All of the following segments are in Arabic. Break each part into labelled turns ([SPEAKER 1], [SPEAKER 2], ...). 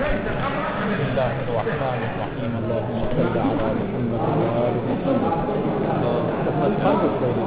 [SPEAKER 1] بسم الله الرحمن الرحيم. اللهم صل على محمد وآل محمد. نتخلص بين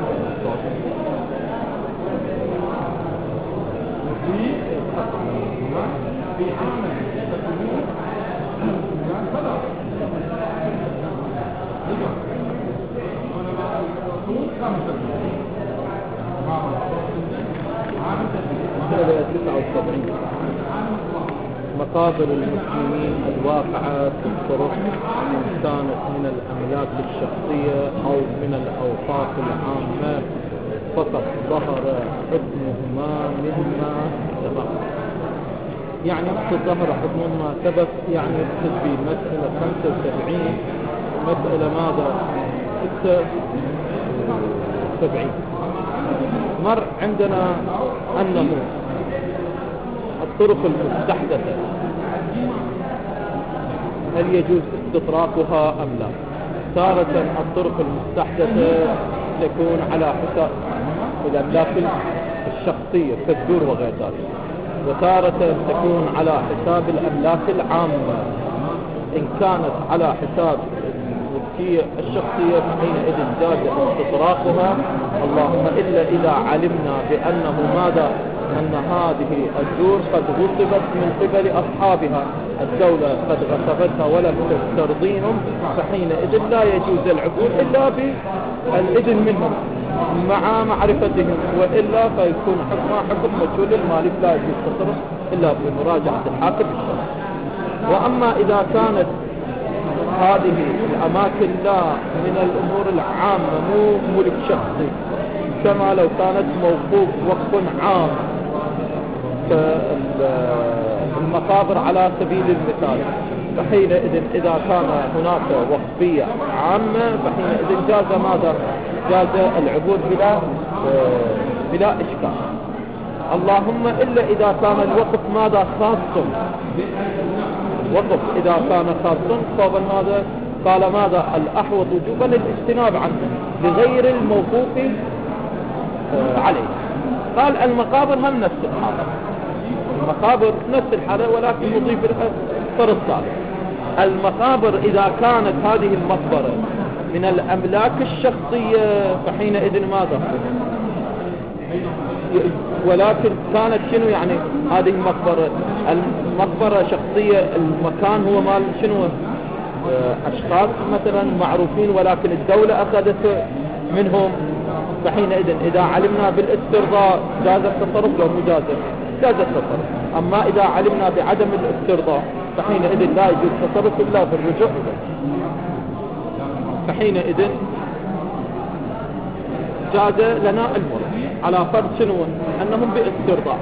[SPEAKER 1] مقابر المسلمين الواقعة في الطرق إن كانت من الأملاك الشخصية أو من الأوقاف العامة فقط ظهر حكمهما مما سبق. يعني وقت ظهر حكم ما سبق يعني يقصد بمسألة 75 مسألة ماذا 76 مر عندنا أنه الطرق المستحدثة هل يجوز استطراقها أم لا؟ تارة الطرق المستحدثة تكون على حساب الأملاك الشخصية كالدور وغير ذلك، وتارة تكون على حساب الأملاك العامة. إن كانت على حساب الملكية الشخصية فحينئذ جاز استطراقها، اللهم إلا إذا علمنا بأنه ماذا؟ أن هذه الدور قد غصبت من قبل أصحابها، الدولة قد غصبتها ولم تسترضيهم، فحينئذ لا يجوز العبور إلا بالإذن منهم مع معرفتهم، وإلا فيكون حكم مجهول المالك لا يجوز التصرف إلا بمراجعة الحاكم الشرعي. وأما إذا كانت هذه الأماكن لا من الأمور العامة مو ملك شخصي، كما لو كانت موقوف وقف عام كالمقابر على سبيل المثال، فحينئذ إذا كان هناك وقفية عامة فحينئذ جاز ماذا؟ جاز العبور بلا إشكال. اللهم إلا إذا كان الوقف ماذا؟ خاص. وقف إذا كان خاص فهو ماذا؟ قال ماذا؟ الأحوط وجوبا الاجتناب عنه لغير الموقوف عليه. قال المقابر هم نفس الحالة، المقابر نفس الحالة ولكن نضيف لها فرض ثالث. المقابر إذا كانت هذه المقبرة من الأملاك الشخصية فحينئذ ماذا؟ ولكن كانت شنو يعني هذه المقبرة شخصية، المكان هو مال شنو؟ أشخاص مثلا معروفين ولكن الدولة أخذت منهم، فحينئذ إذا علمنا بالاسترضاء جاز التصرف لو مجاز جاز التصرف. أما إذا علمنا بعدم الاسترضاء فحينئذ لا يجوز التصرف إلا بالرجوع، فحينئذ جاز لنا المرء على فرض شنو؟ أنهم باسترضاء.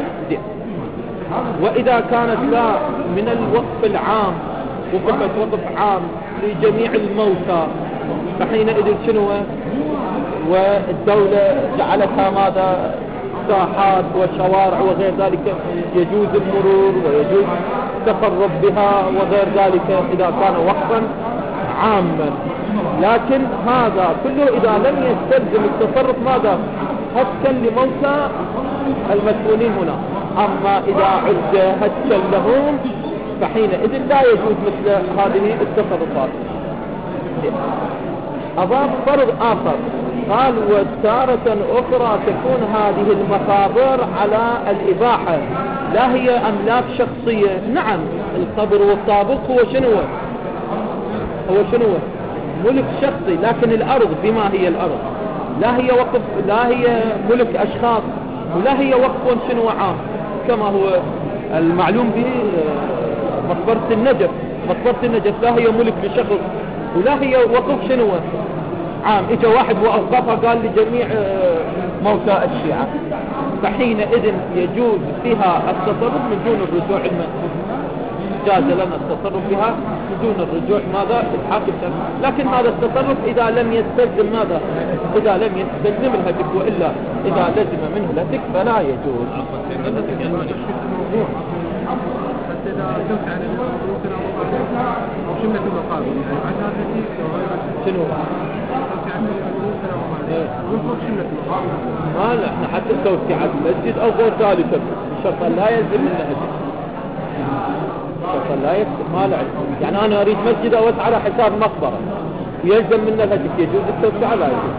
[SPEAKER 1] وإذا كانت لا من الوقف العام وقفت وقف عام لجميع الموتى فحينئذ شنو؟ والدولة جعلتها ماذا؟ ساحات وشوارع وغير ذلك، يجوز المرور ويجوز التقرب بها وغير ذلك إذا كان وقفا عاما. لكن هذا كله إذا لم يستلزم التصرف ماذا؟ هتكا لموتى المسؤولين هنا. أما إذا عد هتكا لهم فحينئذ لا يجوز مثل هذه التصرفات. أضاف فرض آخر قال وتارة أخرى تكون هذه المقابر على الإباحة لا هي أملاك شخصية. نعم القبر والطابق هو شنو؟ ملك شخصي، لكن الأرض بما هي الأرض لا هي وقف، لا هي ملك أشخاص، ولا هي وقف شنو عام كما هو المعلوم به مقبرة النجف. مقبرة النجف لا هي ملك لشخص ولا هي وقف شنو عام. اجا واحد وأوقفها قال لجميع موتى الشيعة، فحينئذ يجوز فيها التصرف من دون الرجوع جاز لنا التصرف بها من دون الرجوع ماذا؟ الحاكم. لكن هذا التصرف إذا لم يستلزم ماذا؟ إذا لم يستلزم الهتك، وإلا إذا لزم منه الهتك فلا يجوز. شنو؟ ما لا احنا حتى توسعة المسجد او غير ذلك بشرط لا يلزم منها هدف. المقبرة لا يكتب ما له علم. يعني أنا أريد مسجد أوسع على حساب مقبرة يلزم من الهدف، يجوز التوسعة لا يجوز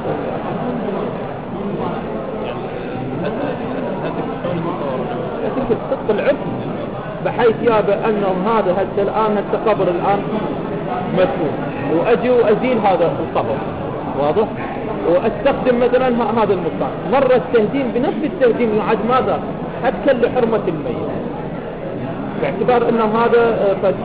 [SPEAKER 1] التوسعة. صدق العرف بحيث يابا أنه هذا هسه الآن هسه قبر الآن مدفون وأجي وأزيل هذا القبر واضح واستخدم مثلا هذا المكان مرة التهديم بنفس التهديم يعد ماذا هتكل لحرمة الميت باعتبار أنه هذا قد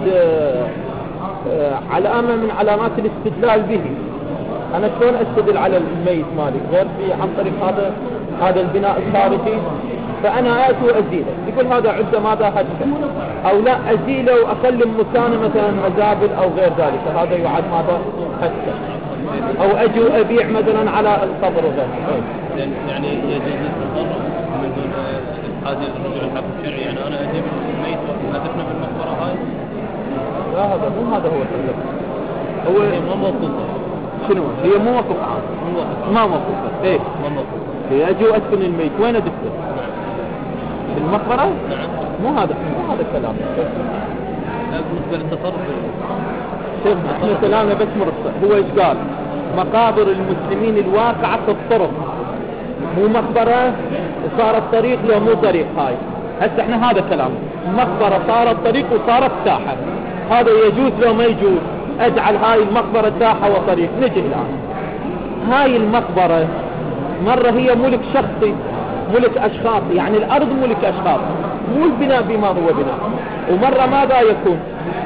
[SPEAKER 1] علامة من علامات الاستدلال به. أنا شلون أستدل على الميت مالي غير عن طريق هذا البناء الخارجي، فأنا آتي وأزيله يقول هذا عدة ماذا هتكل أو لا أزيله وأخلي مكانه مثلا مزابل أو غير ذلك، هذا يعد ماذا هتكل. أو أجي وأبيع مثلا على القبر وغيره.
[SPEAKER 2] يعني يجوز التصرف من دون هذه الرجوع الحكم الشرعي. يعني أنا أجيب الميت وأدفنه في المقبرة هاي؟
[SPEAKER 1] لا هذا مو هذا هو الحل.
[SPEAKER 2] هو ما موقوفة.
[SPEAKER 1] شنو؟ هي مو موقف عام. ما موقوفة. إيه؟ ما موقوفة. هي أجي وأدفن الميت وين أدفنه؟ في المقبرة؟
[SPEAKER 2] نعم.
[SPEAKER 1] مو هذا الكلام.
[SPEAKER 2] لا بالنسبة للتصرف.
[SPEAKER 1] شوف احنا كلامنا بس مرسل. هو إيش قال؟ مقابر المسلمين الواقعة في الطرق مو مقبرة وصارت طريق لو مو طريق. هاي هسه احنا هذا كلام مقبرة صارت طريق وصارت ساحة، هذا يجوز لو ما يجوز اجعل هاي المقبرة ساحة وطريق. نجي الآن هاي المقبرة مرة هي ملك شخصي ملك أشخاص، يعني الأرض ملك أشخاص مو البناء بما هو بناء، ومرة ماذا يكون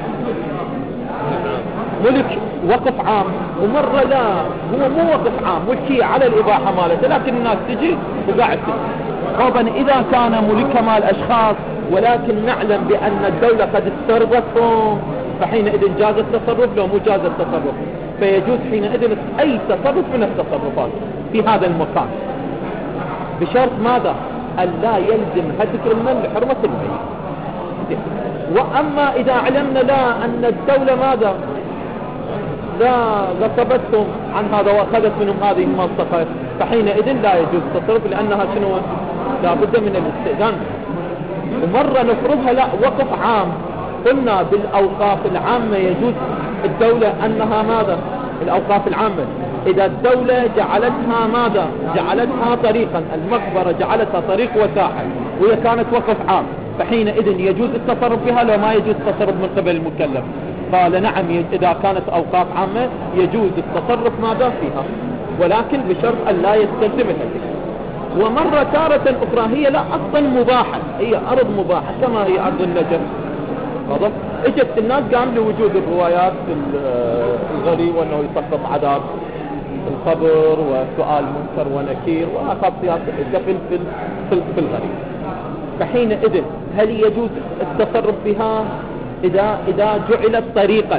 [SPEAKER 1] ملك وقف عام ومرة لا هو مو وقف عام ملكية على الإباحة مالته، لكن الناس تجي وقاعد طبعا إذا كان ملك مال أشخاص ولكن نعلم بأن الدولة قد استرضتهم فحينئذ جاز التصرف لو مو جاز التصرف، فيجوز حينئذ أي تصرف من التصرفات في هذا المكان بشرط ماذا ألا يلزم هتك المال لحرمة الميت. وأما إذا علمنا لا أن الدولة ماذا لا غصبتهم عن هذا وأخذت منهم هذه المنطقة فحينئذ لا يجوز التصرف لأنها شنو لا بد من الاستئذان. ومرة نفرضها لا وقف عام قلنا بالأوقاف العامة يجوز الدولة أنها ماذا الأوقاف العامة إذا الدولة جعلتها ماذا جعلتها طريقا المقبرة جعلتها طريق وساحة وهي كانت وقف عام فحينئذ يجوز التصرف بها لو ما يجوز التصرف من قبل المكلف. قال نعم إذا كانت أوقاف عامة يجوز التصرف ماذا فيها ولكن بشرط أن لا يستلزم الهدف. ومرة تارة أخرى هي لا أصلا مباحة هي أرض مباحة كما هي أرض النجم واضح. اجت الناس قام لوجود الروايات في الغريب وأنه يسقط عذاب القبر وسؤال منكر ونكير وخاصيات الدفن في الغريب. فحينئذ هل يجوز التصرف بها إذا جعلت طريقا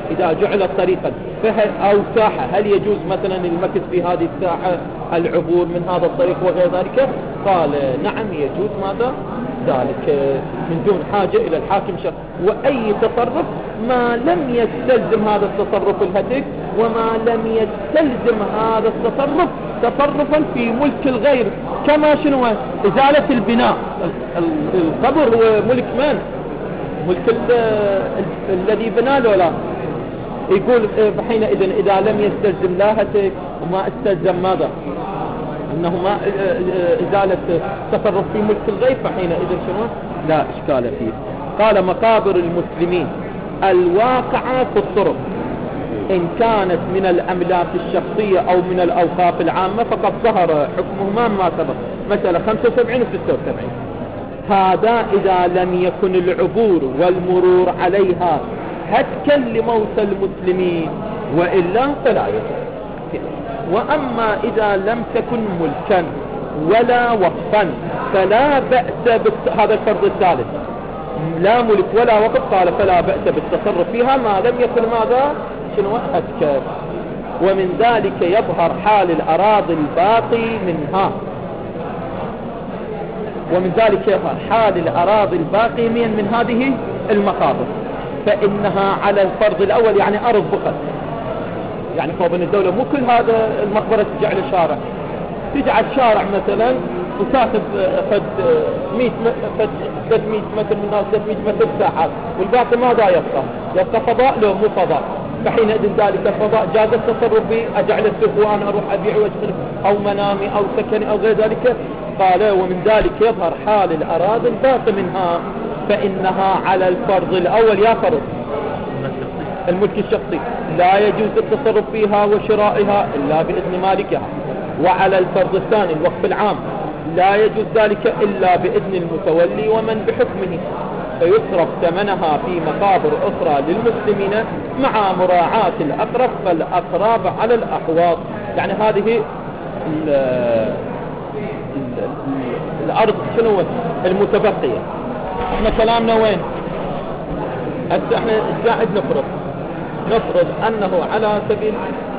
[SPEAKER 1] أو ساحة هل يجوز مثلا المكث في هذه الساحة العبور من هذا الطريق وغير ذلك؟ قال نعم يجوز ماذا ذلك من دون حاجة إلى الحاكم وأي تصرف ما لم يستلزم هذا التصرف الهتك وما لم يستلزم هذا التصرف تصرفا في ملك الغير كما شنو إزالة البناء. القبر هو ملك من؟ ملك الذي بنى له لا يقول حينئذ إذا لم يستلزم لا هتك وما استلزم ماذا إنه ما إزالة تصرف في ملك الغير فحينئذ شنو لا إشكال فيه. قال مقابر المسلمين الواقعة في الطرق إن كانت من الأملاك الشخصية أو من الأوقاف العامة فقد ظهر حكمهما ما سبق مثلا 75 و 76. هذا إذا لم يكن العبور والمرور عليها هتكا لموت المسلمين وإلا فلا يجوز. وأما إذا لم تكن ملكا ولا وقفا فلا بأس هذا الفرض الثالث لا ملك ولا وقف قال فلا بأس بالتصرف فيها ما لم يكن ماذا شنو هتكا. ومن ذلك يظهر حال الأراضي الباقي منها ومن ذلك يظهر حال الأراضي الباقي من هذه المقابر فإنها على الفرض الأول يعني أرض بخت يعني فوق الدولة مو كل هذا المقبرة تجعل شارع تجعل شارع مثلا وتاخذ فد 100 متر من الناس 300 متر ساعات، والباقي ماذا يبقى فضاء لو مو فضاء. فحينئذ ذلك الفضاء جاز التصرف به، أجعل السوق وأنا أروح أبيع وأشتري أو منامي أو سكني أو غير ذلك. قال ومن ذلك يظهر حال الأراضي الباقي منها فإنها على الفرض الأول يا فرض الملك الشخصي لا يجوز التصرف فيها وشرائها إلا بإذن مالكها، وعلى الفرض الثاني الوقف العام لا يجوز ذلك إلا بإذن المتولي ومن بحكمه، فيصرف ثمنها في مقابر أخرى للمسلمين مع مراعاة الأقرب فالأقرب على الأحواض. يعني هذه الأرض شنو المتبقية. احنا كلامنا وين؟ هسه احنا قاعد نفرض أنه على سبيل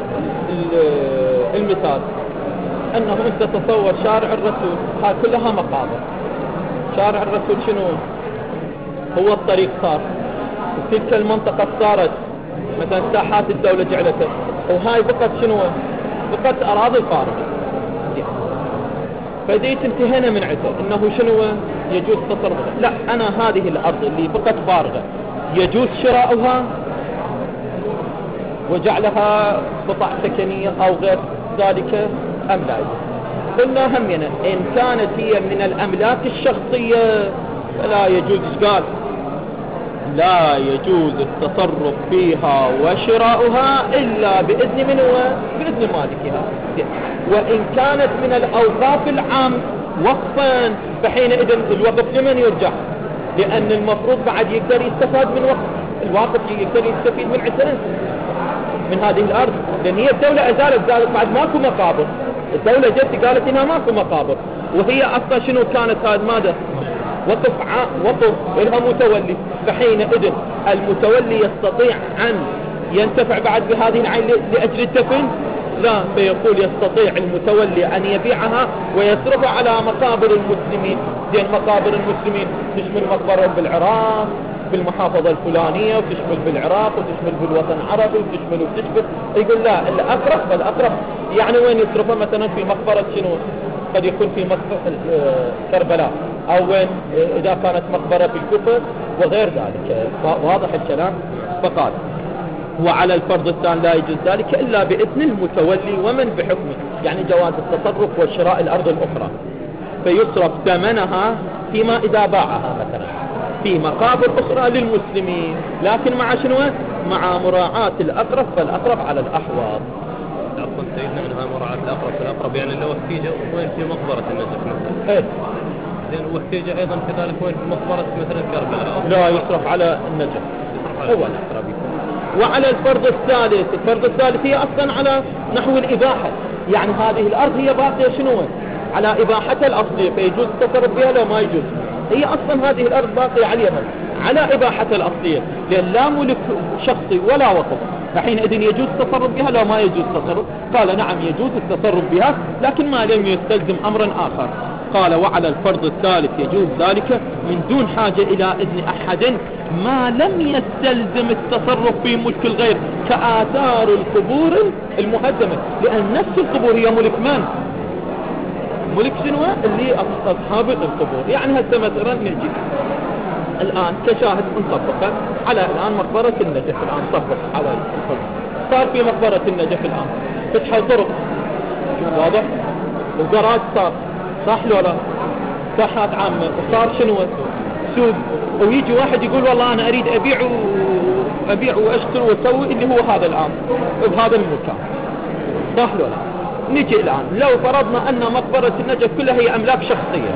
[SPEAKER 1] المثال أنه أنت تصور شارع الرسول، هاي كلها مقابر. شارع الرسول شنو هو؟ الطريق صار، وتلك المنطقة صارت مثلا ساحات الدولة جعلتها، وهاي بقت شنو؟ بقت أراضي فارغة. فديت انتهينا من عده انه شنو يجوز تصرف. لا، انا هذه الارض اللي بقت فارغة يجوز شراؤها وجعلها قطع سكنية او غير ذلك ام لا؟ قلنا همنا ان كانت هي من الاملاك الشخصية فلا يجوز. قال لا يجوز التصرف فيها وشراؤها الا باذن من هو؟ باذن مالكها. وإن كانت من الأوقاف العام وقفا فحينئذ الوقف لمن يرجع؟ لأن المفروض بعد يقدر يستفاد من وقف الواقف، يقدر يستفيد من عسرين من هذه الأرض، لأن هي الدولة أزالت بعد ماكو مقابر. الدولة جت قالت إنها ماكو مقابر، وهي أصلا شنو كانت هذا ماذا؟ وقف إنها متولي. فحينئذ المتولي يستطيع أن ينتفع بعد بهذه العين لأجل الدفن؟ لا، فيقول يستطيع المتولي أن يبيعها ويصرفها على مقابر المسلمين. لأن مقابر المسلمين تشمل مقبرة بالعراق بالمحافظة الفلانية، وتشمل بالعراق، وتشمل بالوطن العربي، وتشمل. يقول لا، الأقرب فالأقرب. يعني وين يصرفها؟ مثلا في مقبرة شنو؟ قد يكون في مقبرة كربلاء، أو وين إذا كانت مقبرة في الكفر وغير ذلك. واضح الكلام؟ فقال وعلى الفرض الثاني لا يجوز ذلك إلا بإذن المتولي ومن بحكمه، يعني جواز التصرف وشراء الأرض الأخرى، فيصرف ثمنها فيما إذا باعها مثلا في مقابر أخرى للمسلمين، لكن مع شنو؟ مع مراعاة الأقرب فالأقرب على الأحواض.
[SPEAKER 2] عفوا سيدنا، منها مراعاة الأقرب فالأقرب، يعني لو احتيج وين في مقبرة النجف مثلا؟
[SPEAKER 1] ايه
[SPEAKER 2] زين، واحتيج أيضا كذلك وين في مقبرة مثلا كربلاء؟
[SPEAKER 1] لا، يصرف على النجف هو الأقرب يكون. وعلى الفرض الثالث هي أصلا على نحو الإباحة، يعني هذه الأرض هي باقية شنو؟ على إباحتها الأصلية، فيجوز التصرف بها لو ما يجوز. هي أصلا هذه الأرض باقية عليها على إباحتها الأصلية، لأن لا ملك شخصي ولا وقف، فحينئذ يجوز التصرف بها لو ما يجوز التصرف. قال نعم يجوز التصرف بها، لكن ما لم يستلزم أمرا آخر. قال وعلى الفرض الثالث يجوز ذلك من دون حاجة إلى إذن أحد ما لم يستلزم التصرف في ملك الغير، كآثار القبور المهدمة، لأن نفس القبور هي ملك من؟ ملك شنو؟ اللي أصحاب القبور. يعني هسه مثلا نجي الآن كشاهد نطبقه على الآن مقبرة النجف. الآن طبق على الفرض، صار في مقبرة النجف الآن فتح طرق، شو واضح؟ وجراج صار، صح لو لا؟ ساحات عامة، وصار شنو؟ سوق. ويجي واحد يقول والله أنا أريد أبيع وأشتري وأسوي اللي هو هذا الآن بهذا المكان، صح لو لا؟ نجي الآن لو فرضنا أن مقبرة النجف كلها هي أملاك شخصية،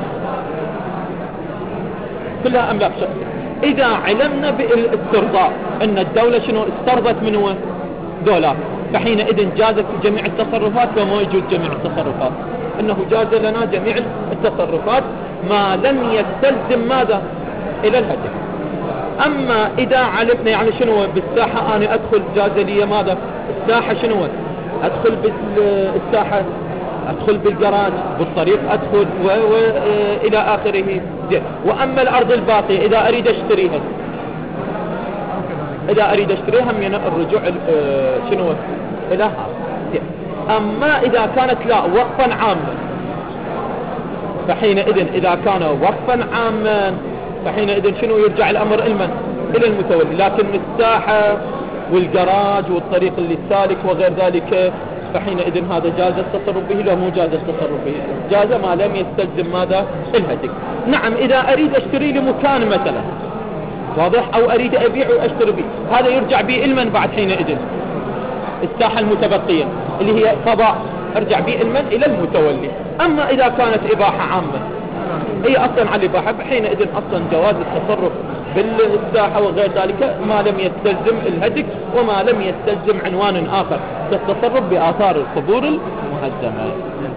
[SPEAKER 1] كلها أملاك شخصية، إذا علمنا بالاسترضاء أن الدولة شنو استرضت منه دولار، فحينئذ جازت جميع التصرفات وما يجوز جميع التصرفات، انه جاز لنا جميع التصرفات ما لم يستلزم ماذا؟ الى الهدف. اما اذا علمنا يعني شنو بالساحة انا ادخل جاز لي ماذا؟ الساحة شنو؟ ادخل بالساحة، ادخل بالجراج، بالطريق ادخل والى اخره. واما الارض الباقية اذا اريد اشتريها، من الرجوع شنو الى هذا. اما اذا كانت لا وقفا عاما فحينئذ إذا كان وقفا عاما فحينئذ شنو يرجع الأمر إلى المتولي. لكن الساحة والجراج والطريق اللي سالك وغير ذلك فحينئذ هذا جاز التصرف به، لو مو جاز التصرف به، جاز ما لم يستلزم ماذا؟ الهتك. نعم إذا أريد أشتري لي مكان مثلا واضح، أو أريد أبيع وأشتري به، هذا يرجع به المن بعد حينئذ الساحة المتبقية اللي هي قضاء، أرجع به المن إلى المتولي. أما إذا كانت إباحة عامة هي أصلا على الإباحة حينئذ أصلا جواز التصرف بالساحة وغير ذلك ما لم يستلزم الهتك وما لم يستلزم عنوان آخر كالتصرف بآثار القبور المهدمة.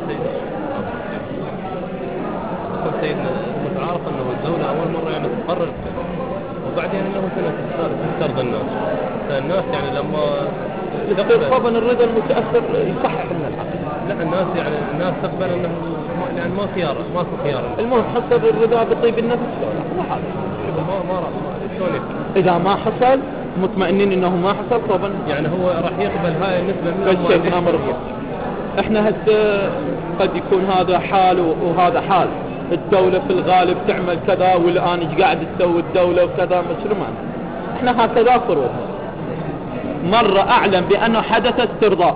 [SPEAKER 2] سيدنا متعارف أنه الدولة أول مرة يعني تقرر وبعدين أنه تسترضى الناس، فالناس يعني لما
[SPEAKER 1] استرخابا الرضا المتأثر يصحح من الحق.
[SPEAKER 2] لا الناس يعني الناس تقبل أنه يعني ما في خيار.
[SPEAKER 1] المهم حصل الرضا بطيب النفس لا حاجة.
[SPEAKER 2] شلون
[SPEAKER 1] إذا ما حصل مطمئنين إنه ما حصل طبعا
[SPEAKER 2] يعني هو راح يقبل هاي النسبة من
[SPEAKER 1] الشيء أمر الله. إحنا هسه قد يكون هذا حال وهذا حال. الدولة في الغالب تعمل كذا والآن ايش قاعد تسوي الدولة وكذا مشرمان. إحنا هكذا فروض. مرة أعلم بأنه حدث استرضاء،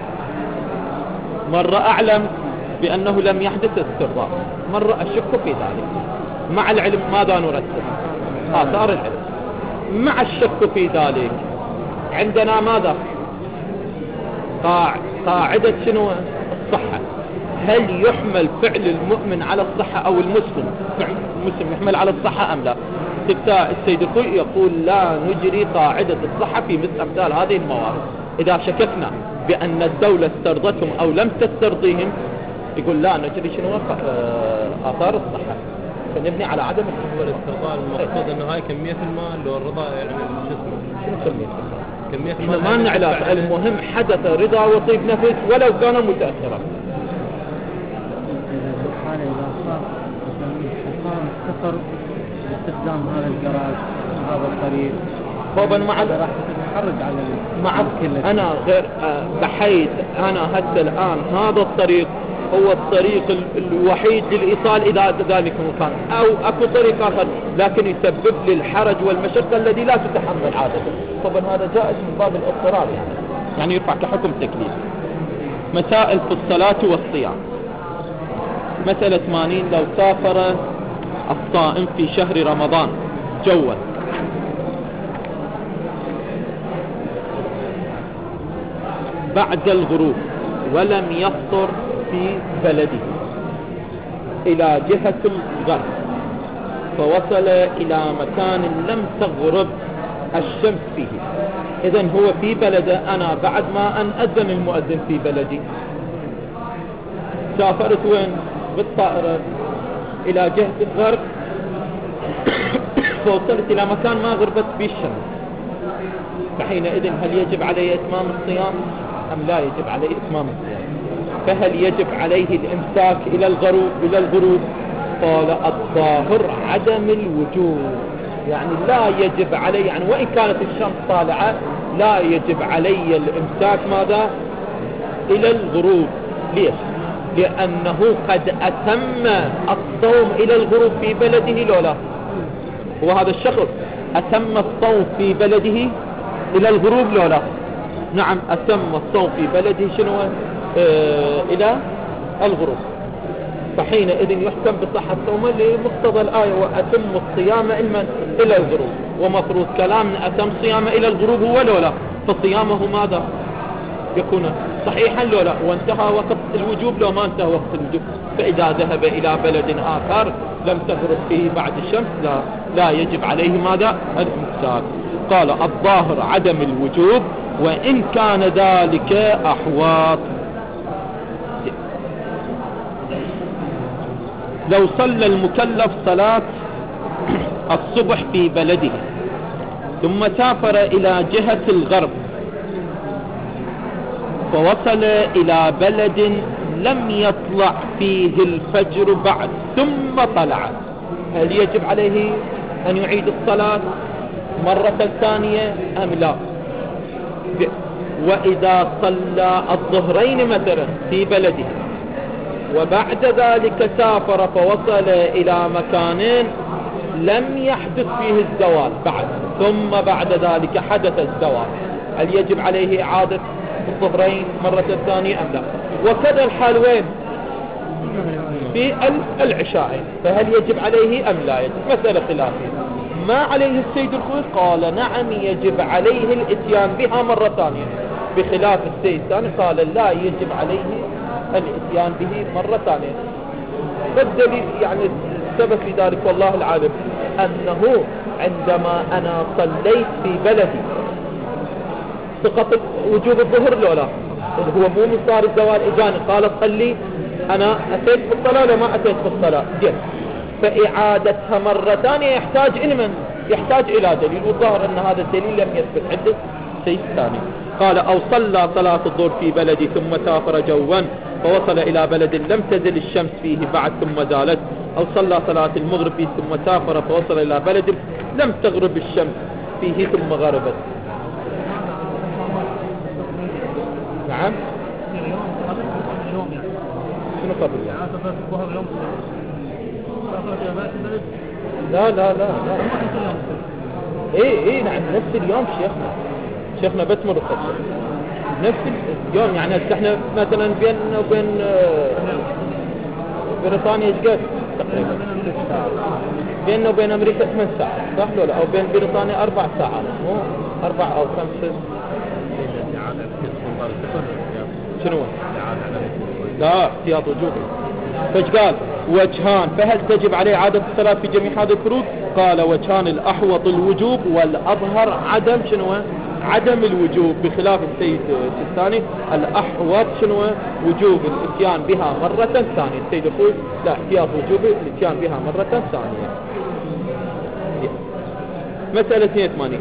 [SPEAKER 1] مرة أعلم بأنه لم يحدث استرضاء، مرة أشك في ذلك. مع العلم ماذا نرتب؟ آثار العلم. مع الشك في ذلك عندنا ماذا؟ قاعدة شنو؟ الصحة. هل يحمل فعل المؤمن على الصحة أو المسلم فعل المسلم يحمل على الصحة أم لا؟ السيد الخوئي يقول لا نجري قاعدة الصحة في مثل أمثال هذه الموارد. إذا شككنا بأن الدولة استرضتهم أو لم تسترضيهم يقول لا نجري شنو آثار الصحة، فنبني على عدم
[SPEAKER 2] الاسترضاء. المقصود أنه هاي كمية المال والرضا يعني شو اسمه كمية المال
[SPEAKER 1] ما نعرف. المهم حدث رضا وطيب نفس ولو كان متأثرا.
[SPEAKER 3] صار باستخدام هذا الجراج هذا الطريق
[SPEAKER 1] طبعا مع
[SPEAKER 3] راح تتحرج على
[SPEAKER 1] مع أنا غير بحيث أنا حتى الآن هذا الطريق هو الطريق الوحيد للإيصال إلى ذلك المكان أو أكو طريق آخر لكن يسبب لي الحرج والمشقة الذي لا تتحمل عادة. طبعا هذا جائز من باب الاضطرار يعني يرفع كحكم تكليف. مسائل في الصلاة والصيام. مسألة 80 لو سافر الصائم في شهر رمضان جوا بعد الغروب ولم يفطر في بلده إلى جهة الغرب فوصل إلى مكان لم تغرب الشمس فيه، إذن هو في بلده. أنا بعد ما أن أذن المؤذن في بلدي سافرت وين؟ بالطائرة إلى جهة الغرب فوصلت إلى مكان ما غربت فيه الشمس، فحينئذ هل يجب علي إتمام الصيام أم لا يجب علي إتمام الصيام؟ فهل يجب عليه الإمساك إلى الغروب؟ قال الظاهر عدم الوجوب، يعني لا يجب علي، يعني وإن كانت الشمس طالعة لا يجب علي الإمساك ماذا؟ إلى الغروب. ليش؟ لأنه قد أتم الصوم إلى الغروب في بلده لولا هو هذا الشخص أتم الصوم في بلده إلى الغروب لولا. نعم أتم الصوم في بلده شنو إلى الغروب، فحينئذ يحكم بصحة صومه لمقتضى الآية وأتم الصيام إلى الغروب، ومفروض كلامنا أتم صيامه إلى الغروب هو لولا، فصيامه ماذا يكون صحيحا لولا وانتهى وقت الوجوب لو ما انتهى وقت الوجوب. فإذا ذهب إلى بلد آخر لم تغرب فيه بعد الشمس لا يجب عليه ماذا؟ الإمساك. قال الظاهر عدم الوجوب وإن كان ذلك أحواط. لو صلى المكلف صلاة الصبح في بلده ثم سافر إلى جهة الغرب فوصل إلى بلد لم يطلع فيه الفجر بعد ثم طلع، هل يجب عليه أن يعيد الصلاة مرة ثانية أم لا؟ وإذا صلى الظهرين مثلا في بلده وبعد ذلك سافر فوصل إلى مكان لم يحدث فيه الزوال بعد، ثم بعد ذلك حدث الزوال، هل يجب عليه إعادة الظهرين مرة ثانية أم لا؟ وكذا الحال وين؟ في العشاءين، فهل يجب عليه أم لا يجب؟ مسألة خلافية. ما عليه السيد الخوي؟ قال نعم يجب عليه الاتيان بها مرة ثانية، بخلاف السيد الثاني قال لا يجب عليه الاتيان به مرة ثانية. فالدليل يعني السبب في ذلك والله العالم أنه عندما أنا صليت في بلدي سقط وجوب الظهر لولا، هو مو من صار الزوال إجاني قال صلي، أنا أتيت في الصلاة ولا ما أتيت في الصلاة جد، فإعادتها مرة ثانية يحتاج إلى دليل، والظاهر أن هذا الدليل لم يثبت عند السيد الثاني. قال أو صلى صلاة الظهر في بلدي ثم سافر جوا فوصل إلى بلد لم تزل الشمس فيه بعد ثم زالت، أو صلى صلاة المغرب فيه ثم سافر فوصل إلى بلد لم تغرب الشمس فيه ثم غربت. نعم شنو قبل يوم؟ لا لا لا لا ايه نعم نفس اليوم شيخنا بس مرخص نفس اليوم، يعني احنا مثلا بيننا وبين بريطانيا ايش قد تقريبا بيننا وبين امريكا 8 ساعات صح ولا لا؟ او بين بريطانيا 4 ساعات، مو 4 أو 5. شنو؟ لا احتياط وجوبي. فايش قال؟ وجهان، فهل تجب عليه عادة الصلاة في جميع هذه الفروض؟ قال وجهان، الأحوط الوجوب والأظهر عدم شنو؟ عدم الوجوب، بخلاف السيد الثاني الأحوط شنو؟ وجوب الاتيان بها مرة ثانية. السيد يقول لا احتياط وجوبي الاتيان بها مرة ثانية. مسألة 82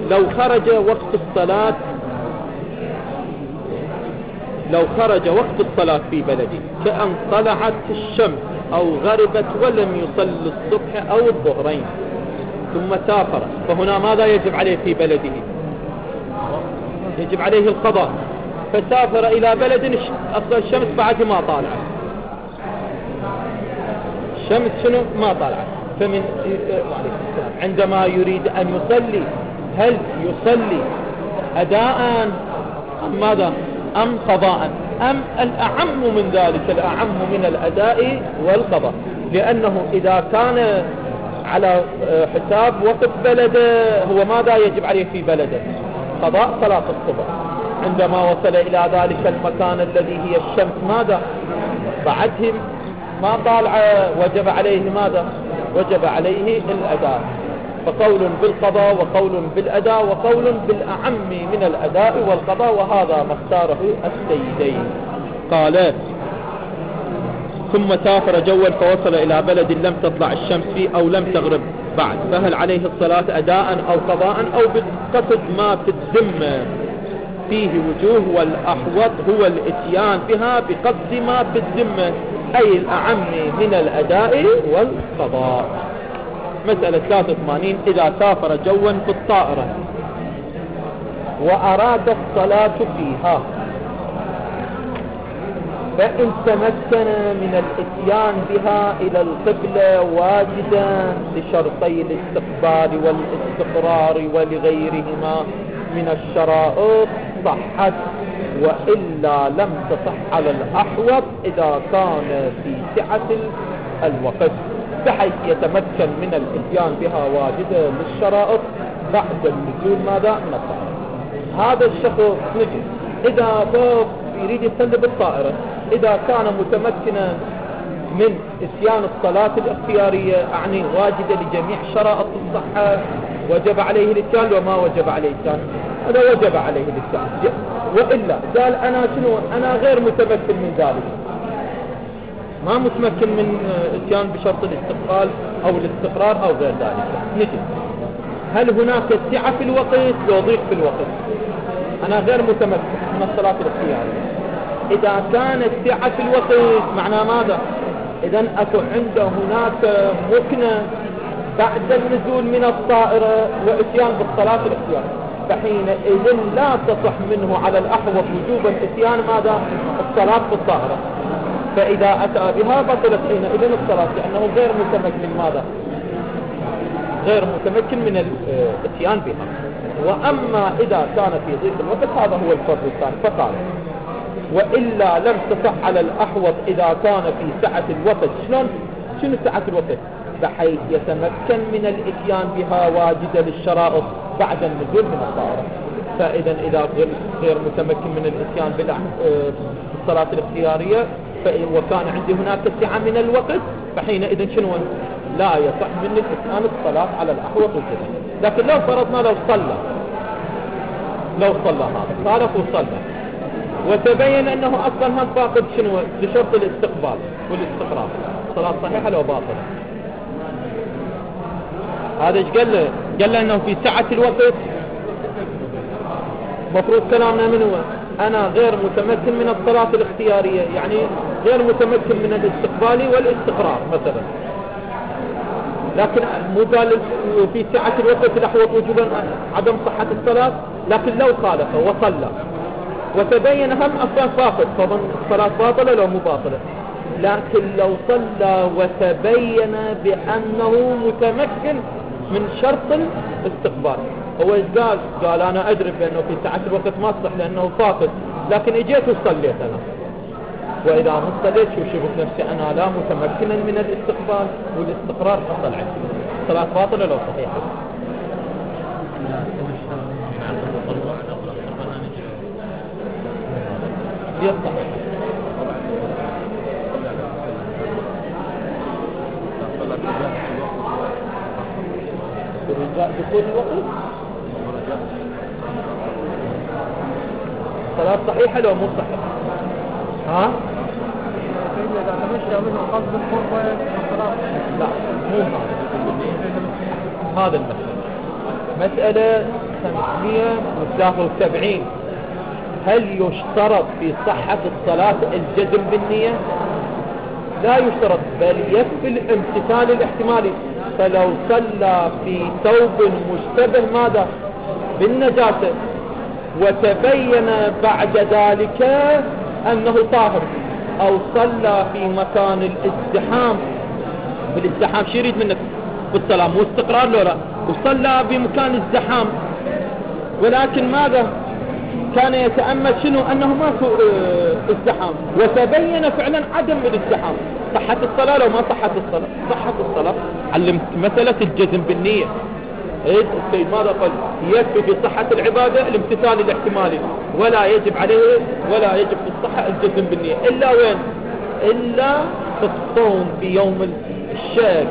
[SPEAKER 1] لو خرج وقت الصلاة في بلدي كأن طلعت الشمس أو غربت ولم يصلي الصبح أو الظهرين ثم سافر، فهنا ماذا يجب عليه في بلده؟ يجب عليه القضاء. فسافر إلى بلد أصلا الشمس بعد ما طالعت، الشمس شنو ما طالعت، فمن عندما يريد أن يصلي هل يصلي أداء أم ماذا أم قضاء؟ أم الأعم من ذلك، الأعم من الأداء والقضاء، لأنه إذا كان على حساب وقت بلده هو ماذا يجب عليه في بلده؟ قضاء صلاة الصبح. عندما وصل إلى ذلك المكان الذي هي الشمس ماذا بعدهم ما طالع، وجب عليه ماذا؟ وجب عليه الأداء. فقول بالقضاء وقول بالأداء وقول بالأعم من الأداء والقضاء، وهذا ما اختاره السيدين. قال ثم سافر جوا فوصل إلى بلد لم تطلع الشمس فيه أو لم تغرب بعد، فهل عليه الصلاة أداء أو قضاء أو بقصد ما في الذمة؟ فيه وجوه، والأحوط هو الاتيان بها بقصد ما في الذمة، أي الأعم من الأداء والقضاء. مسألة 83 إذا سافر جوا في الطائرة وأراد الصلاة فيها فإن تمكن من الاتيان بها إلى القبلة واجدا لشرطي الاستقبال والاستقرار ولغيرهما من الشرائط صحت، وإلا لم تصح على الأحوط إذا كان في سعة الوقت، بحيث يتمكن من الاتيان بها واجدا للشرائط بعد النزول ماذا نصر. هذا الشخص نجي إذا يريد يصلي بالطائرة، إذا كان متمكنا من اتيان الصلاة الاختيارية أعني واجدة لجميع شرائط الصحة، وجب عليه الاتيان وما وجب عليه الاتيان، هذا وجب عليه الاتيان. وإلا قال أنا شنو أنا غير متمكن من ذلك، ما متمكن من اتيان بشرط الاستقبال أو الاستقرار أو غير ذلك، نجي هل هناك سعة في الوقت لو ضيق في الوقت؟ أنا غير متمكن من الصلاة الاختيارية. إذا كانت سعة في الوقت معناه ماذا؟ إذن أكو عنده هناك مكنة بعد النزول من الطائرة وإتيان بالصلاة الاختيارية، فحينئذ لا تصح منه على الأحوط وجوبا إتيان ماذا؟ الصلاة في الطائرة. فإذا أتى بها بطلت حينئذ الصلاة، لأنه غير متمكن ماذا؟ غير متمكن من الاتيان بها. وأما إذا كان في ضيق الوقت هذا هو الفرد الثاني. فقال وإلا لم تصح على الأحوط إذا كان في سعة الوقت. شنو سعة الوقت؟ بحيث يتمكن من الاتيان بها واجدا للشرائط بعد النزول من الطائرة. فإذا إذا غير متمكن من الاتيان بالصلاة الاختيارية وكان عندي هناك سعة من الوقت، فحينئذ شنو؟ لا يصح من الاتيان الصلاة على الأحوط وكذا. لكن لو فرضنا لو صلى هذا خالف وصلى وتبين أنه أصلا هم فاقد شنو لشرط الاستقبال والاستقرار، صلاة صحيحة لو باطلة. هذا ايش قال له؟ قال له انه في سعة الوقت مفروض كلامنا من هو؟ انا غير متمكن من الصلاة الاختيارية، يعني غير متمكن من الاستقبال والاستقرار مثلا، لكن مو قال في سعة الوقت الاحوط وجوبا عدم صحة الصلاة. لكن لو خالف وصلى وتبين هم اصلا فاقد، فظن الصلاة باطلة لو مو باطلة. لكن لو صلى وتبين بأنه متمكن من شرط الاستقبال، هو ايش قال؟ قال انا ادري بانه في ساعة الوقت ما تصح لانه فاقد، لكن اجيت وصليت انا، واذا ما صليت شفت نفسي انا لا متمكنا من الاستقبال والاستقرار حصل عندي، الصلاة باطلة لو صحيحة. يصح برجاء دخول الوقت الصلاة صحيحة لو مو صحيحة؟ ها؟
[SPEAKER 3] إذا تمشى منه قصد القربة الصلاة.
[SPEAKER 1] لا مو هذا المسألة. مسألة 573. هل يشترط في صحة الصلاة الجزم بالنية؟ لا يشترط، بل يكفي الامتثال الاحتمالي. فلو صلى في ثوب مشتبه ماذا؟ بالنجاسة وتبين بعد ذلك أنه طاهر، أو صلى في مكان الازدحام، بالازدحام شو يريد منك بالصلاة؟ مو استقرار لو لا، وصلى بمكان الازدحام ولكن ماذا؟ كان يتأمل شنو؟ أنه ماكو ازدحام وتبين فعلا عدم الازدحام، صحت الصلاة لو ما صحت الصلاة؟ صحت الصلاة. علمت مسألة الجزم بالنية. السيد ماذا قال؟ يكفي في صحة العبادة الامتثال الاحتمالي، ولا يجب عليه ولا يجب في الصحة الجزم بالنية. إلا وين؟ إلا في الصوم في يوم الشك.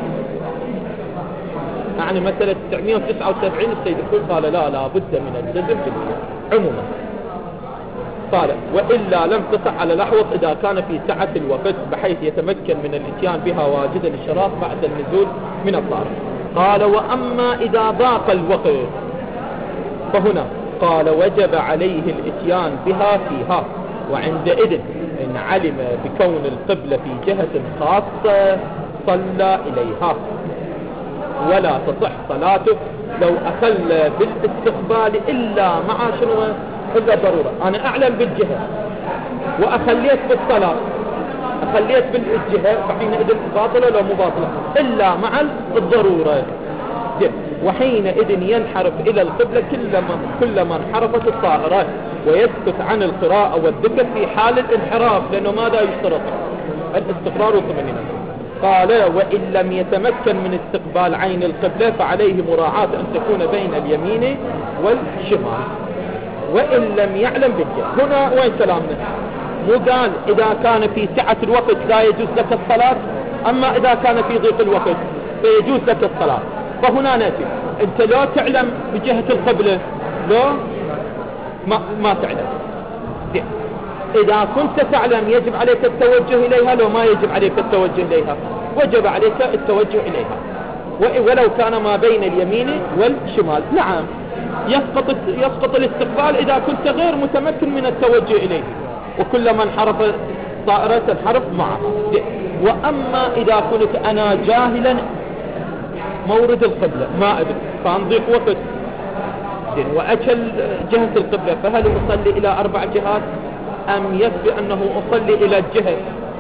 [SPEAKER 1] يعني مثلا 979 السيد يقول قال لا بد من الجزم بالنية عموما. قال وإلا لم تصح على الأحوط إذا كان في سعة الوقت بحيث يتمكن من الاتيان بها واجدا للشراط بعد النزول من الطارق. قال وأما إذا ضاق الوقت فهنا قال وجب عليه الاتيان بها فيها، وعندئذ إن علم بكون القبلة في جهة خاصة صلى إليها، ولا تصح صلاته لو أخل بالاستقبال إلا مع شنو؟ إلا ضرورة. أنا أعلم بالجهة وأخليت بالصلاة، أخليت بالجهة، فحينئذ باطلة لو مو باطلة إلا مع الضرورة. وحينئذ ينحرف إلى القبلة كلما انحرفت الطائرة، ويسكت عن القراءة والذكر في حال الانحراف، لأنه ماذا يشترط؟ الاستقرار والطمأنينة. قال وإن لم يتمكن من استقبال عين القبلة فعليه مراعاة أن تكون بين اليمين والشمال، وإن لم يعلم بالجهة. هنا وين كلامنا؟ مو قال إذا كان في سعة الوقت لا يجوز لك الصلاة، أما إذا كان في ضيق الوقت فيجوز لك الصلاة. فهنا نأتي أنت لو تعلم بجهة القبلة لو ما تعلم، إذا كنت تعلم يجب عليك التوجه إليها، لو ما يجب عليك التوجه إليها وجب عليك التوجه إليها، ولو كان ما بين اليمين والشمال. نعم يسقط الاستقبال إذا كنت غير متمكن من التوجه إليه، وكلما انحرف طائرة تنحرف معها. وأما إذا كنت أنا جاهلا مورد القبلة ما أدري فأنضيق وقت وأجل جهة القبلة، فهل أصلي إلى 4 جهات أم يكفي أنه أصلي إلى الجهة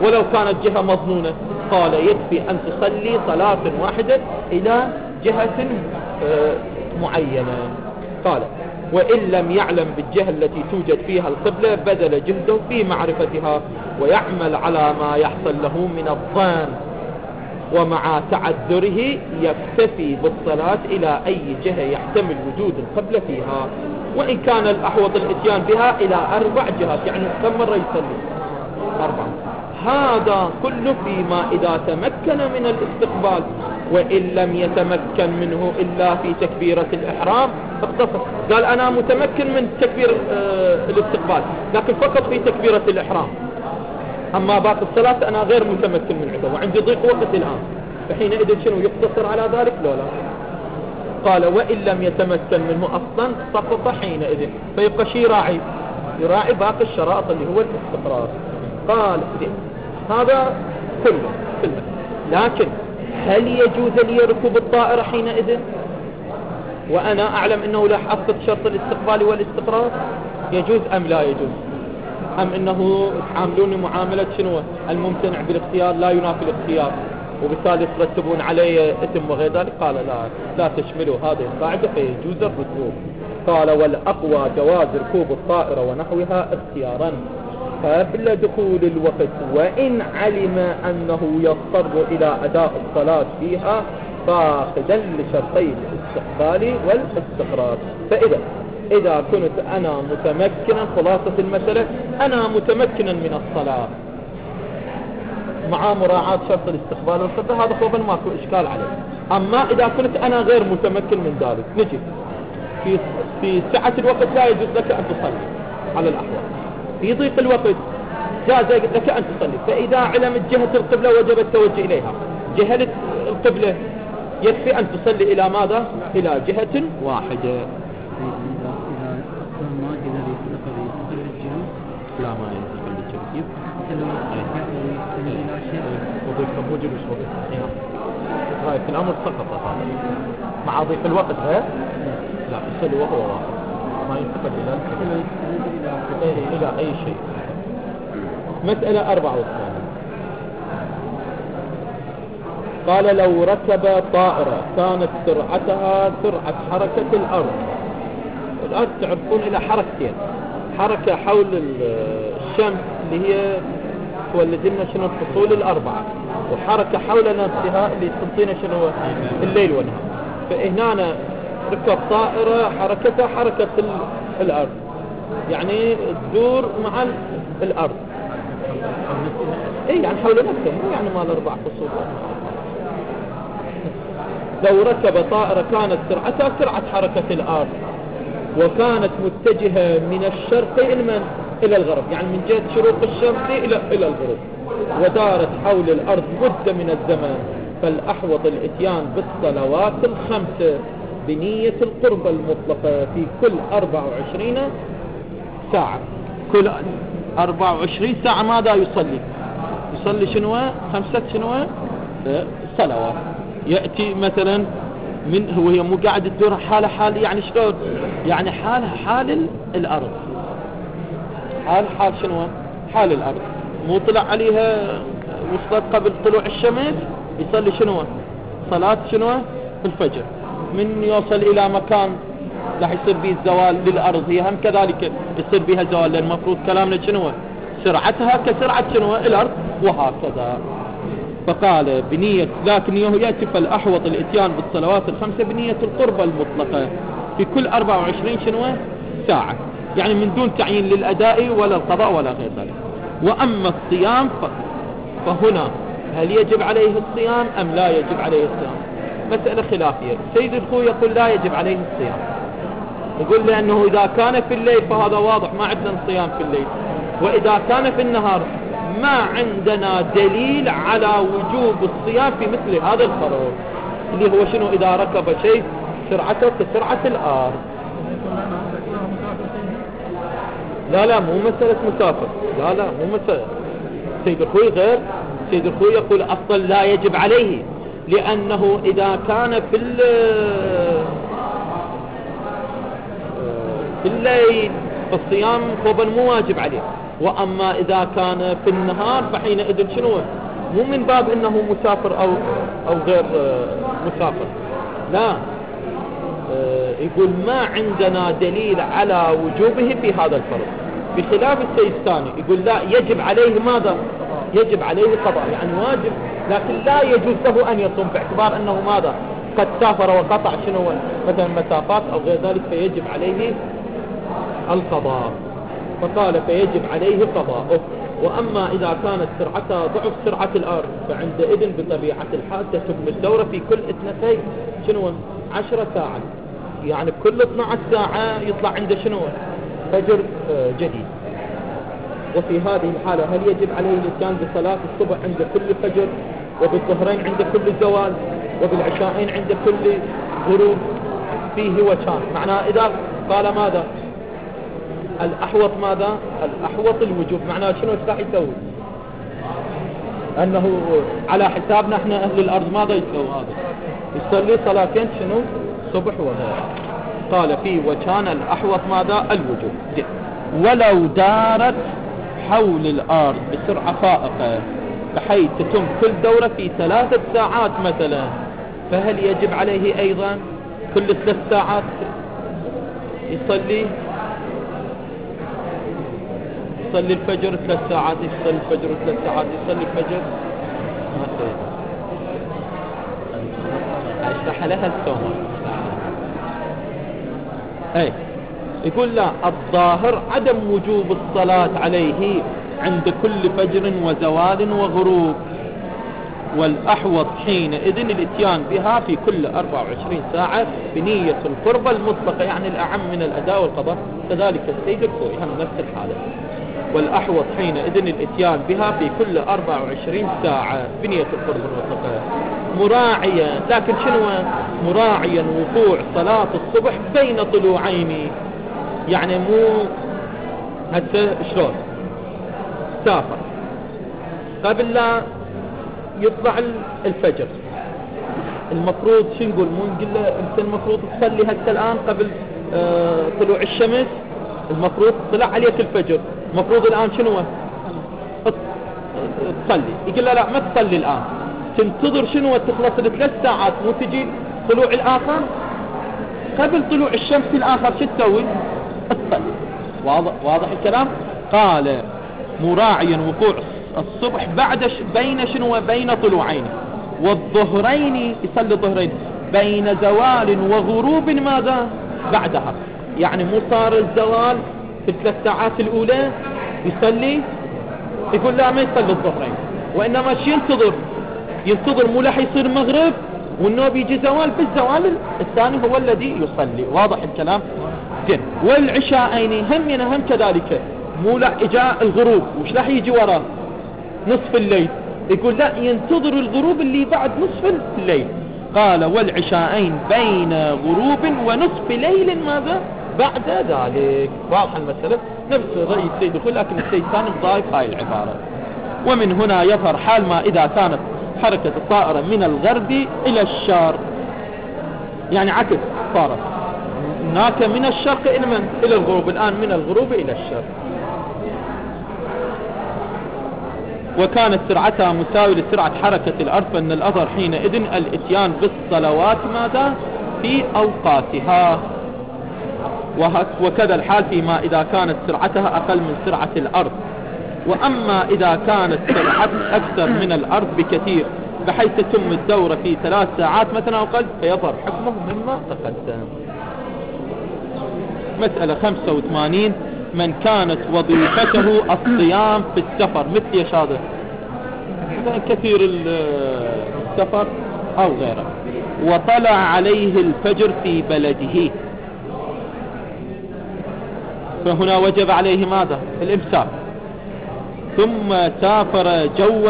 [SPEAKER 1] ولو كانت جهة مظنونة؟ قال يكفي أن تصلي صلاة واحدة إلى جهة معينة. قال وإن لم يعلم بالجهة التي توجد فيها القبلة بذل جهده في معرفتها ويعمل على ما يحصل له من الظن، ومع تعذره يكتفي بالصلاة إلى أي جهة يحتمل وجود القبلة فيها، وإن كان الأحوط الإتيان بها إلى 4 جهات. يعني كم مرة يصلي؟ 4. هذا كله فيما إذا تمكن من الاستقبال، وإن لم يتمكن منه إلا في تكبيرة الإحرام اقتصر. قال أنا متمكن من تكبير الاستقبال لكن فقط في تكبيرة الإحرام، أما باقي الصلاة أنا غير متمكن من عنده وعندي ضيق وقت الآن، فحينئذ شنو يقتصر على ذلك؟ لا. قال وإن لم يتمكن منه أصلا سقط حينئذ، فيبقى شيء يراعي باقي الشرائط اللي هو الاستقرار. قال هذا كله. لكن هل يجوز لي ركوب الطائرة حينئذ وأنا أعلم أنه لا حقق شرط الاستقبال والاستقرار؟ يجوز أم لا يجوز؟ أم أنه تعاملوني معاملة شنو الممتنع بالاختيار لا ينافي الاختيار وبالتالي ترتبون عليه إثم وغير ذلك؟ قال لا تشملوا هذه القاعدة فيجوز الركوب. قال والأقوى جواز ركوب الطائرة ونحوها اختيارا قبل دخول الوقت، وإن علم أنه يضطر إلى أداء الصلاة فيها فاقدا لشرطي الاستقبال والاستقرار. إذا كنت أنا متمكنا، خلاصة المسألة أنا متمكنا من الصلاة مع مراعاة شرط الاستقبال والقبلة، هذا خوفا ماكو إشكال عليه. أما إذا كنت أنا غير متمكن من ذلك، نجي في سعة الوقت لا يجوز لك أن تصلي على الأحوال، في ضيق الوقت جاز لك أن تصلي. فإذا علمت جهة القبلة وجب التوجه إليها، جهة القبلة يكفي أن تصلي إلى ماذا؟ إلى جهة واحدة. لا ما ينتقل للجهة وضيف مش وقت هاي في الأمر سقط هذا مع ضيف الوقت. لا يصلي وهو واحد، ما ينتقل إلى أي شيء. مسألة 84. قال لو ركب طائرة كانت سرعتها سرعة حركة الأرض. الآن تعرفون إلى حركتين، حركة حول الشمس اللي هي تولد لنا شنو الفصول الأربعة، وحركة حول نفسها اللي تنطينا شنو الليل والنهار. فهنا ركب طائرة حركتها حركة الأرض، يعني تدور مع الأرض، يعني حول نفسها، مو يعني مال 4 فصول. لو ركب طائرة كانت سرعتها سرعة حركة الأرض وكانت متجهة من الشرق إلى الغرب، يعني من جهة شروق الشمس إلى الغروب، ودارت حول الأرض مدة من الزمن، فالأحوط الإتيان بالصلوات الخمسة بنية القربة المطلقة في كل 24 ساعة. كل 24 ساعة ماذا يصلي شنو 5 صلوات. يأتي مثلا من هي مو قاعد تدور حال يعني شلون، يعني حال الأرض، حال شنو حال الأرض، مو طلع عليها وصلت قبل طلوع الشمس يصلي شنو صلاة شنو الفجر. من يوصل إلى مكان راح يصير به الزوال للأرض، هي هم كذلك يصير بها زوال، لأن المفروض كلامنا شنو سرعتها كسرعة شنو الأرض وهكذا. فقال بنية، لكن يأتي فالأحوط الاتيان بالصلوات الخمسة بنية القربة المطلقة في كل 24 شنو ساعة، يعني من دون تعيين للأداء ولا القضاء ولا غير ذلك. وأما الصيام فهنا هل يجب عليه الصيام أم لا يجب عليه الصيام؟ مسألة خلافية. سيد الخوي يقول لا يجب عليه الصيام، يقول لأنه إذا كان في الليل فهذا واضح ما عندنا الصيام في الليل، وإذا كان في النهار ما عندنا دليل على وجوب الصيام في مثل هذا الفرض اللي هو شنو إذا ركب شيء سرعته كسرعة الأرض. لا مو مسألة مسافر، لا مو مسألة. سيد الخوي غير، سيد الخوي يقول أصلا لا يجب عليه، لأنه إذا كان في الليل فالصيام طبعا مو واجب عليه، وأما إذا كان في النهار فحينئذ شنو؟ مو من باب إنه مسافر أو غير مسافر، لا، يقول ما عندنا دليل على وجوبه في هذا الفرض، بخلاف السيستاني يقول لا، يجب عليه ماذا؟ يجب عليه قضاء، يعني واجب، لكن لا يجوز له أن يصوم باعتبار أنه ماذا؟ قد سافر وقطع شنو مثلا مسافات أو غير ذلك، فيجب عليه القضاء. فقال فيجب عليه قضاءه. وأما إذا كانت سرعتها ضعف سرعة الأرض فعندئذ بطبيعة الحال تتم الدورة في كل 12 شنو 10 ساعة، يعني كل 12 ساعة يطلع عنده شنو فجر جديد. وفي هذه الحالة هل يجب عليه الإتيان بصلاة الصبح عند كل فجر، وبالظهرين عند كل زوال، وبالعشاءين عند كل غروب؟ فيه وجهان. معناه إذا قال ماذا الأحوط، ماذا الأحوط الوجوب، معناه شنو راح يسوي؟ أنه على حسابنا احنا أهل الأرض ماذا يسوي؟ هذا يصلي صلاتين شنو صبح وغيره. قال في وجهان، الأحوط ماذا الوجوب. ولو دارت حول الأرض بسرعة فائقة بحيث تتم كل دورة في 3 ساعات مثلا، فهل يجب عليه أيضا كل 3 ساعات يصلي الفجر 3 ساعات، يصلي الفجر 3 ساعات، يصلي الفجر؟ ما سيد اشرح لها السومة. اي يقول لا، الظاهر عدم وجوب الصلاة عليه عند كل فجر وزوال وغروب، والأحوط حينئذ الاتيان بها في كل 24 ساعة بنية القربة المطلقة، يعني الأعم من الأداء والقضاء، كذلك السيد الكوي هم نفس الحالة. والأحوط حينئذ الاتيان بها في كل 24 ساعة بنية القربة المطلقة، مراعيا، لكن شنو مراعيا وقوع صلاة الصبح بين طلوعين، يعني مو هسه شلون سافر قبل لا يطلع الفجر، المفروض شو نقول؟ مو نقول له انت المفروض تصلي هسه الآن قبل طلوع الشمس، المفروض طلع عليك الفجر، المفروض الآن شنو تصلي. يقول له لا، ما تصلي الآن، تنتظر شنو تخلص ال3 ساعات، مو تجي طلوع الآخر قبل طلوع الشمس الآخر، شو تسوي؟ تصلي. واضح الكلام؟ قال مراعيا وقوع الصبح بعد بين شنو بين طلوعين، والظهرين يصلي الظهرين بين زوال وغروب ماذا بعدها، يعني مو صار الزوال في ال3 ساعات الأولى يصلي، يقول لا ما يصلي الظهرين، وإنما شو ينتظر مو لح يصير مغرب والنوب يجي زوال، بالزوال الثاني هو الذي يصلي. واضح الكلام؟ زين. والعشاءين هم كذلك، مو لا اجاء الغروب وش راح يجي وراه نصف الليل، يقول لا، ينتظر الغروب اللي بعد نصف الليل. قال والعشاءين بين غروب ونصف ليل ماذا بعد ذلك. واضح المسألة؟ نفس رأي السيد الخل، لكن السيد ثاني ضايف هاي العبارة. ومن هنا يظهر حال ما إذا كانت حركة الطائرة من الغرب إلى الشرق، يعني عكس، صارت هناك من الشرق إلى الغروب، الآن من الغروب إلى الشرق، وكانت سرعتها مساوية لسرعة حركة الأرض، فإن الأظهر حينئذ الاتيان بالصلوات ماذا في أوقاتها. وكذا الحال فيما إذا كانت سرعتها أقل من سرعة الأرض. وأما إذا كانت سرعتها أكثر من الأرض بكثير بحيث تتم الدورة في 3 ساعات مثلا أو أقل، فيظهر حكمه مما تقدم. مسألة 85. من كانت وظيفته الصيام في السفر، مثل يشاده كثير السفر أو غيره، وطلع عليه الفجر في بلده، فهنا وجب عليه ماذا؟ الإمساك. ثم سافر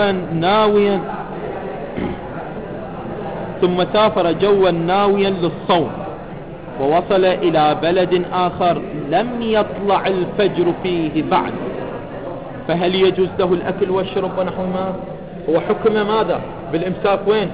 [SPEAKER 1] جوا ناويا للصوم، ووصل إلى بلد آخر لم يطلع الفجر فيه بعد، فهل يجوز له الأكل والشرب ونحو ما؟ هو حكم ماذا بالإمساك؟ وين؟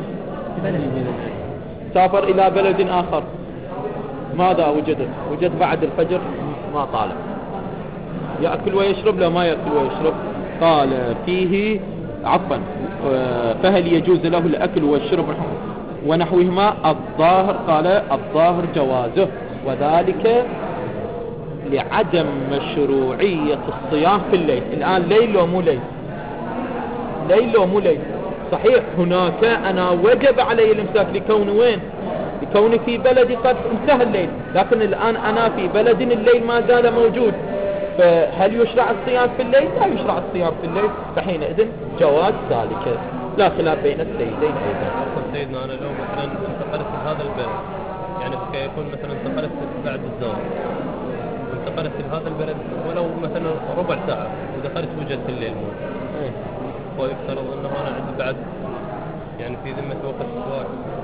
[SPEAKER 1] سافر إلى بلد آخر، ماذا وجد بعد الفجر ما طالع، يأكل ويشرب لا ما يأكل ويشرب؟ قال فيه عفوا فهل يجوز له الأكل والشرب ونحوهما؟ الظاهر قال الظاهر جوازه، وذلك لعدم مشروعية الصيام في الليل. الآن ليل ومو ليل، ليل ومو ليل. صحيح هناك أنا وجب علي الإمساك لكون وين؟ لكوني في بلدي قد انتهى الليل، لكن الآن أنا في بلد الليل ما زال موجود، فهل يشرع الصيام في الليل؟ لا يشرع الصيام في الليل، فحينئذ جواز ذلك، لا خلاف بين السيدين أيضا.
[SPEAKER 2] سيدنا أنا لو مثلا انتقلت لهذا البلد، يعني كيكون مثلا انتقلت بعد الزواج، انتقلت لهذا البلد ولو مثلا ربع ساعة ودخلت وجدت الليل موت، ويفترض أنه أنا عندي بعد يعني في ذمة وقت واحد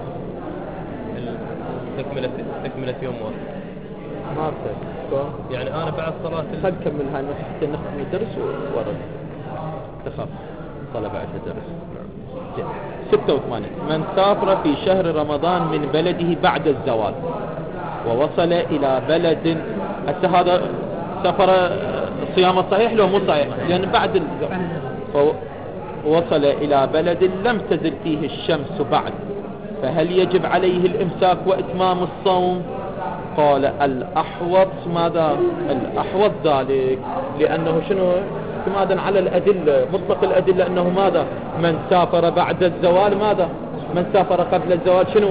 [SPEAKER 2] تكملة يوم واحد.
[SPEAKER 1] ما أفهم
[SPEAKER 2] يعني أنا بعد صلاة
[SPEAKER 1] خل نكمل هاي حتى نختم الدرس ورد تخاف طلب بعد الدرس. 86 من سافر في شهر رمضان من بلده بعد الزوال ووصل إلى بلد، هذا سفر صيامه صحيح لو مو صحيح؟ لأن بعد الزوال ووصل إلى بلد لم تزل فيه الشمس بعد، فهل يجب عليه الإمساك وإتمام الصوم؟ قال الأحوط ماذا؟ الأحوط ذلك، لأنه شنو اعتمادا على الأدلة، مطلق الأدلة أنه ماذا؟ من سافر بعد الزوال ماذا؟ من سافر قبل الزوال شنو؟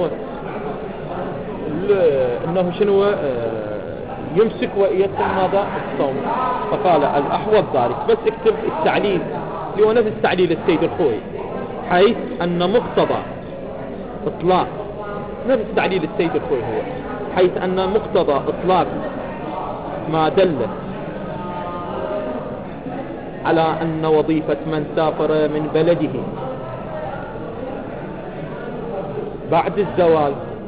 [SPEAKER 1] أنه شنو؟ يمسك ويتم ماذا؟ الصوم. فقال الأحوط ذلك، بس اكتب التعليل اللي هو نفس تعليل السيد الخوي، حيث أن مقتضى إطلاق نفس تعليل السيد الخوي هو، حيث أن مقتضى إطلاق ما دل على أن وظيفة من سافر من بلده بعد الزوال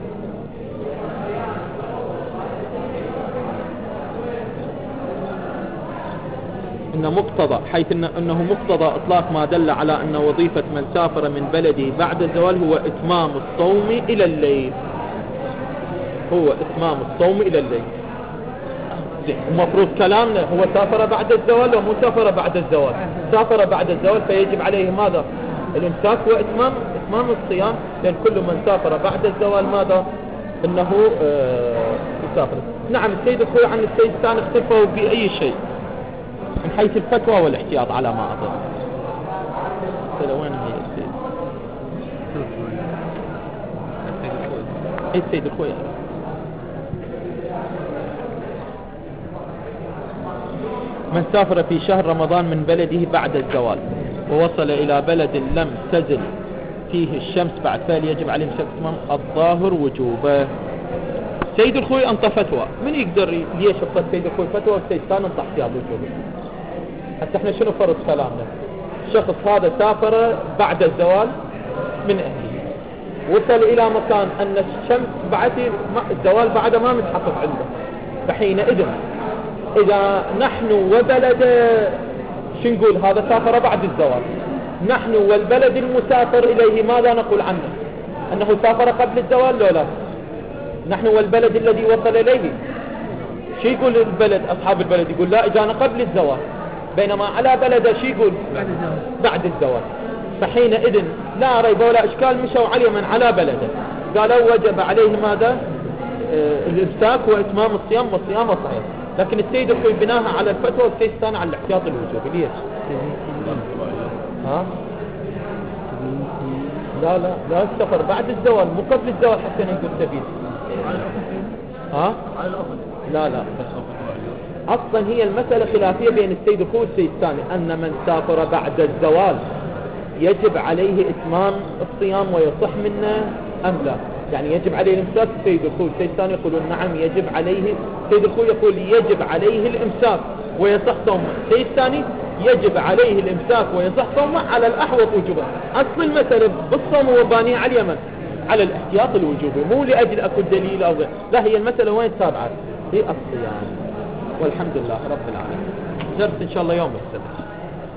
[SPEAKER 1] إن مقتضى، حيث أنه مقتضى إطلاق ما دل على أن وظيفة من سافر من بلده بعد الزوال هو إتمام الصوم إلى الليل، هو إتمام الصوم إلى الليل. ومفروض كلامنا هو سافر بعد الزوال ومو سافر بعد الزوال؟ سافر بعد الزوال فيجب عليه ماذا؟ الإمساك وإتمام الصيام، لأن كل من سافر بعد الزوال ماذا؟ إنه يسافر. نعم السيد الخوي عن السيد الثاني اختلفوا بأي شيء من حيث الفتوى والاحتياط على ما أظن. وين هي السيد؟ السيد الخوي من سافر في شهر رمضان من بلده بعد الزوال ووصل إلى بلد لم تزل فيه الشمس بعد، فهل يجب عليه إتمام الظاهر وجوبه. سيد الخوي أنطى فتوى، من يقدر ليش أفضل سيد الخوي فتوى والسيد الثاني أنطى احتياط وجوبه؟ حتى احنا شنو فرض كلامنا؟ الشخص هذا سافر بعد الزوال من أهله، وصل إلى مكان أن الشمس بعد الزوال بعد ما متحقق عنده، فحينئذ إذا نحن وبلد شو نقول؟ هذا سافر بعد الزوال، نحن والبلد المسافر إليه ماذا نقول عنه؟ أنه سافر قبل الزوال لو لا؟ نحن والبلد الذي وصل إليه شو يقول البلد؟ أصحاب البلد يقول لا إجانا قبل الزوال، بينما على بلده شو يقول؟ بعد الزوال. فحينئذ لا ريب ولا إشكال مشوا عليه من على بلده، قالوا وجب عليه ماذا؟ الإمساك وإتمام الصيام والصيام صحيح. لكن السيد الخوي بناها على الفتوى والسيد الثاني على الاحتياط الوجوبي. ليش؟ ها؟ لا السفر بعد الزوال مو قبل الزوال حتى نقول سبيل. ها؟ لا أصلا هي المسألة خلافية بين السيد الخوي والسيد الثاني، أن من سافر بعد الزوال يجب عليه إتمام الصيام ويصح منه أم لا؟ يعني يجب عليه الإمساك. السيد الخوي والسيد الثاني يقولون نعم يجب عليه، السيد الخوي يقول يجب عليه الإمساك ويصح صومه، السيد الثاني يجب عليه الإمساك ويصح صومه على الأحوط وجوبا. أصل المسألة بالصوم هو بانية على اليمن على الاحتياط الوجوبي، مو لأجل أكو دليل أو غير، لا هي المسألة وين تابعة؟ هي الصيام. والحمد لله رب العالمين. درس إن شاء الله يوم السبت،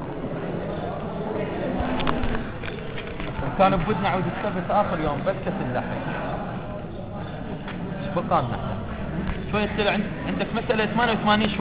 [SPEAKER 1] كان بد نعود السبت آخر يوم بكة اللحم. بقى لنا شوية عندك مسألة 88